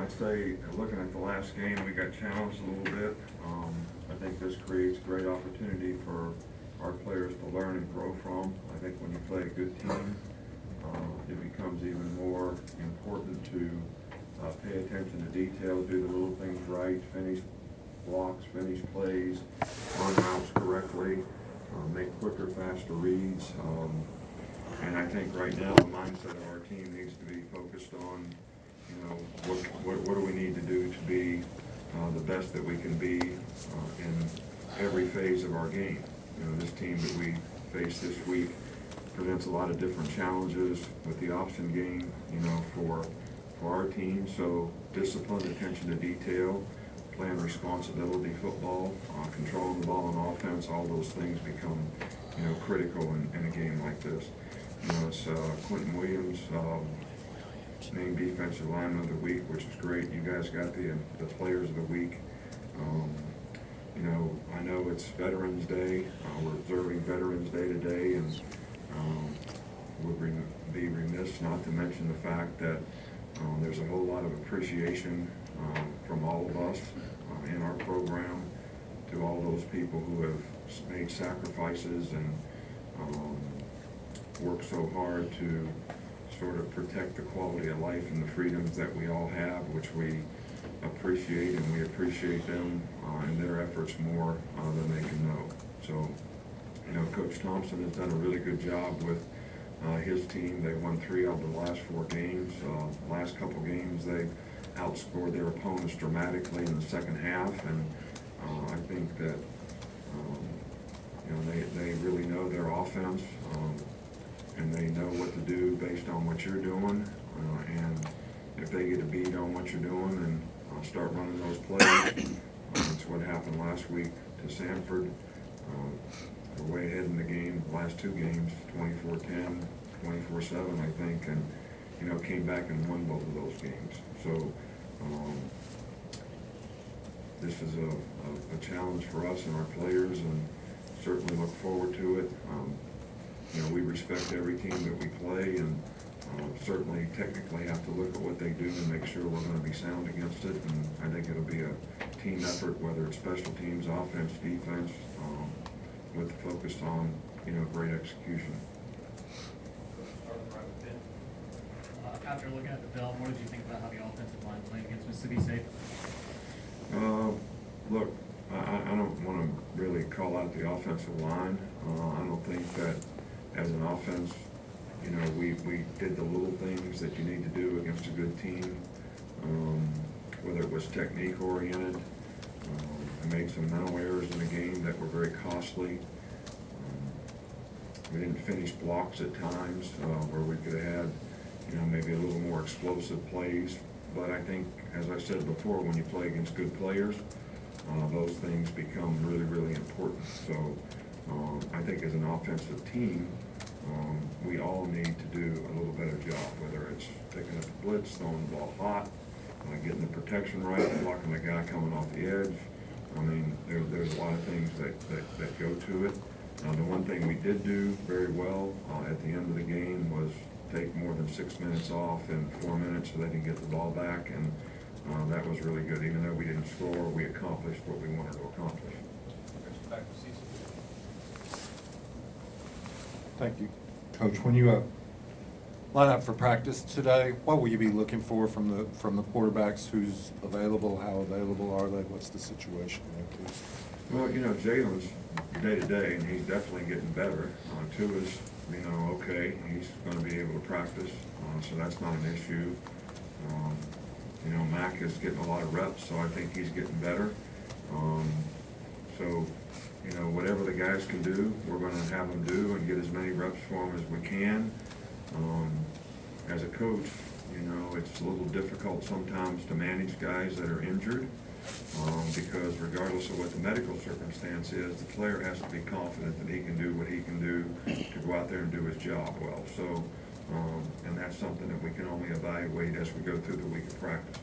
I'd say, looking at the last game, we got challenged a little bit. I think this creates great opportunity for our players to learn and grow from. I think when you play a good team, it becomes even more important to pay attention to detail, do the little things right, finish blocks, finish plays, run routes correctly, make quicker, faster reads. And I think right now the mindset of our team needs to be focused on, you know, what do we need to do to be the best that we can be in every phase of our game. You know, this team that we face this week presents a lot of different challenges with the option game, you know, for our team. So discipline, attention to detail, playing responsibility football, controlling the ball on offense, all those things become, you know, critical in a game like this. You know, it's Quentin Williams named Defensive Lineman of the Week, which is great. You guys got the Players of the Week. You know, I know it's Veterans Day. We're observing Veterans Day today, and would be remiss not to mention the fact that there's a whole lot of appreciation from all of us in our program to all those people who have made sacrifices and worked so hard to sort of protect the quality of life and the freedoms that we all have, which we appreciate, and we appreciate them and their efforts more than they can know. So, you know, Coach Thompson has done a really good job with his team. They won 3 out of the last 4 games. Last couple games, they outscored their opponents dramatically in the second half, and I think that you know, they really know their offense, and they know what to do based on what you're doing. And if they get a beat on what you're doing and start running those plays, that's what happened last week to Sanford. We're way ahead in the game, the last 2 games, 24-10, 24-7, I think, and, you know, came back and won both of those games. So this is a challenge for us and our players, and certainly look forward to it. You know, we respect every team that we play, and certainly technically have to look at what they do and make sure we're going to be sound against it. And I think it'll be a team effort, whether it's special teams, offense, defense, with the focus on, you know, great execution. After looking at the film, what did you think about how the offensive line played against Mississippi State? Look, I don't want to really call out the offensive line. I don't think that as an offense, you know, we did the little things that you need to do against a good team, whether it was technique oriented. We made some mental errors in the game that were very costly. We didn't finish blocks at times where we could have had, you know, maybe a little more explosive plays. But I think, as I said before, when you play against good players, those things become really, really important. So I think as an offensive team, we all need to do a little better job, whether it's picking up the blitz, throwing the ball hot, getting the protection right, blocking the guy coming off the edge. I mean, there's a lot of things that go to it. The one thing we did do very well at the end of the game was take more than 6 minutes off in 4 minutes so they can get the ball back, and that was really good. Even though we didn't score, we accomplished what we wanted to accomplish. Thank you, Coach. When you line up for practice today, what will you be looking for from the quarterbacks? Who's available? How available are they? What's the situation there, please? Well, you know, Jalen's day to day, and he's definitely getting better. Tua's, you know, okay. He's going to be able to practice, so that's not an issue. You know, Mac is getting a lot of reps, so I think he's getting better. So, you know, whatever the guys can do, we're going to have them do and get as many reps for them as we can. As a coach, you know, it's a little difficult sometimes to manage guys that are injured because regardless of what the medical circumstance is, the player has to be confident that he can do what he can do to go out there and do his job well. So, and that's something that we can only evaluate as we go through the week of practice.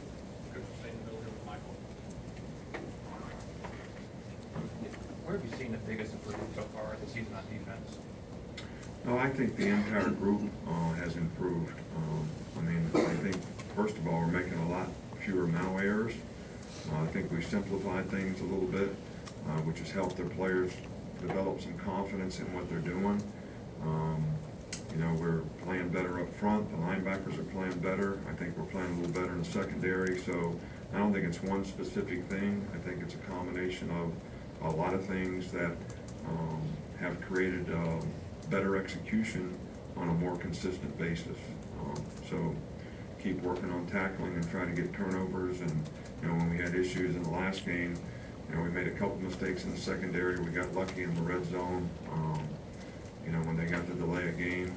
Where have you seen the biggest improvement so far this season on defense? No, I think the entire group has improved. I mean, I think, first of all, we're making a lot fewer mental errors. I think we simplified things a little bit, which has helped their players develop some confidence in what they're doing. You know, we're playing better up front. The linebackers are playing better. I think we're playing a little better in the secondary. So I don't think it's one specific thing. I think it's a combination of a lot of things that have created better execution on a more consistent basis. So keep working on tackling and try to get turnovers. And you know, when we had issues in the last game, you know, we made a couple mistakes in the secondary. We got lucky in the red zone. You know, when they got to delay a game,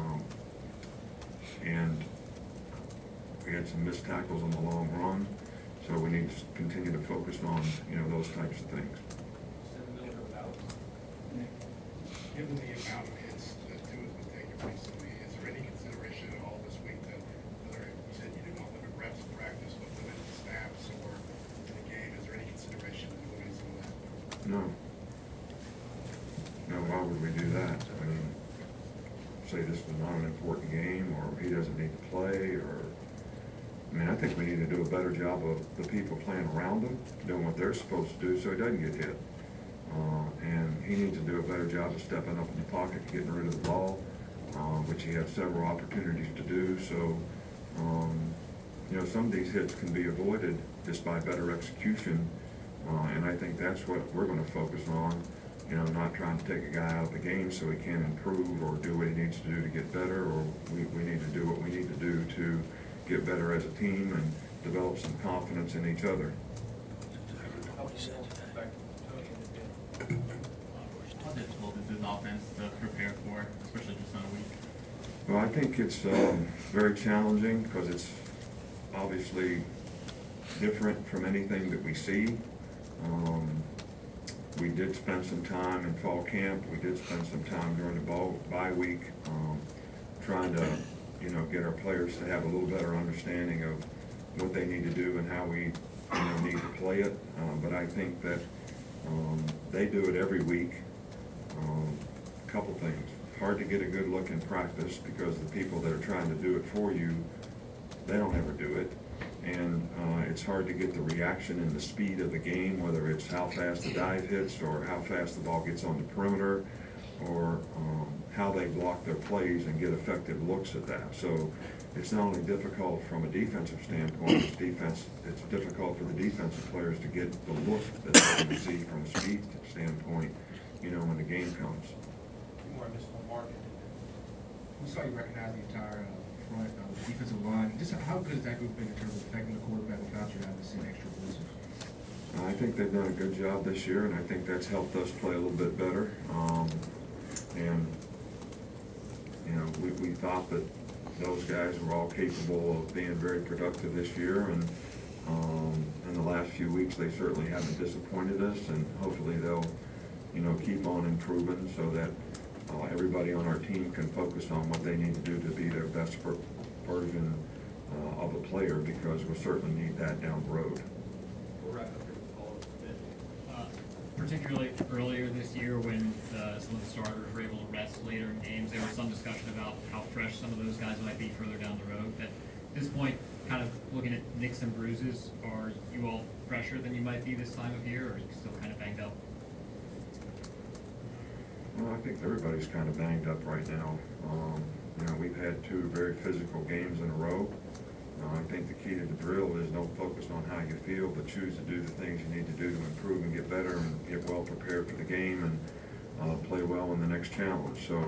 and we had some missed tackles on the long run. So we need to continue to focus on, you know, those types of things. Given the amount of hits that Tua has been taking recently, is there any consideration at all this week that, whether you said you did not limit reps in practice, but limited snaps or in the game, is there any consideration in limiting some of that? No. No, why would we do that? I mean, say this was not an important game, or he doesn't need to play, or I mean, I think we need to do a better job of the people playing around him doing what they're supposed to do so he doesn't get hit. And he needs to do a better job of stepping up in the pocket, getting rid of the ball, which he had several opportunities to do. So, you know, some of these hits can be avoided just by better execution. And I think that's what we're going to focus on. You know, not trying to take a guy out of the game so he can't improve or do what he needs to do to get better, or we need to do what we need to do to get better as a team and develop some confidence in each other. How difficult is this offense to prepare for, especially just on a week? Well, I think it's very challenging because it's obviously different from anything that we see. We did spend some time in fall camp. We did spend some time during the bye week trying to, you know, get our players to have a little better understanding of what they need to do and how we, you know, need to play it. But I think that they do it every week. A couple things. Hard to get a good look in practice because the people that are trying to do it for you, they don't ever do it. And it's hard to get the reaction and the speed of the game, whether it's how fast the dive hits or how fast the ball gets on the perimeter, or how they block their plays and get effective looks at that. So it's not only difficult from a defensive standpoint, it's difficult for the defensive players to get the look that they can see from a speed standpoint, you know, when the game comes. More of this one, Mark. We saw you recognize the entire front defensive line. Just how good has that group been in terms of protecting the quarterback without you having to send extra blitzers? I think they've done a good job this year, and I think that's helped us play a little bit better. And you know, we thought that those guys were all capable of being very productive this year, and in the last few weeks they certainly haven't disappointed us, and hopefully they'll, you know, keep on improving so that everybody on our team can focus on what they need to do to be their best version of a player, because we'll certainly need that down the road. We'll wrap up here with follow-up. Particularly earlier this year when some of the starters were able to rest later in games, there was some discussion about how fresh some of those guys might be further down the road. At this point, kind of looking at nicks and bruises, are you all fresher than you might be this time of year, or are you still kind of banged up? Well, I think everybody's kind of banged up right now. You know, we've had 2 very physical games in a row. I think the key to the drill is don't focus on how you feel, but choose to do the things you need to do to improve and get better and get well prepared for the game and play well in the next challenge. So,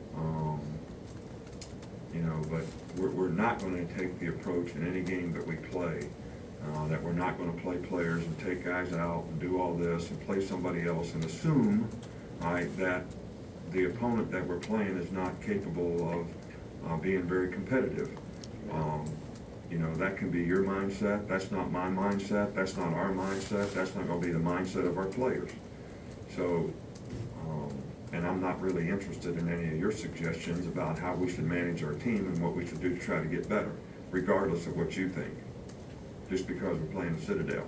you know, but we're not going to take the approach in any game that we play that we're not going to play players and take guys out and do all this and play somebody else and assume, right, that the opponent that we're playing is not capable of being very competitive. You know, that can be your mindset. That's not my mindset. That's not our mindset. That's not going to be the mindset of our players. So, and I'm not really interested in any of your suggestions about how we should manage our team and what we should do to try to get better, regardless of what you think, just because we're playing the Citadel.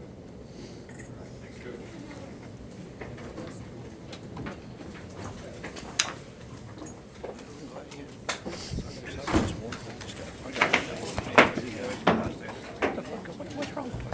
profile.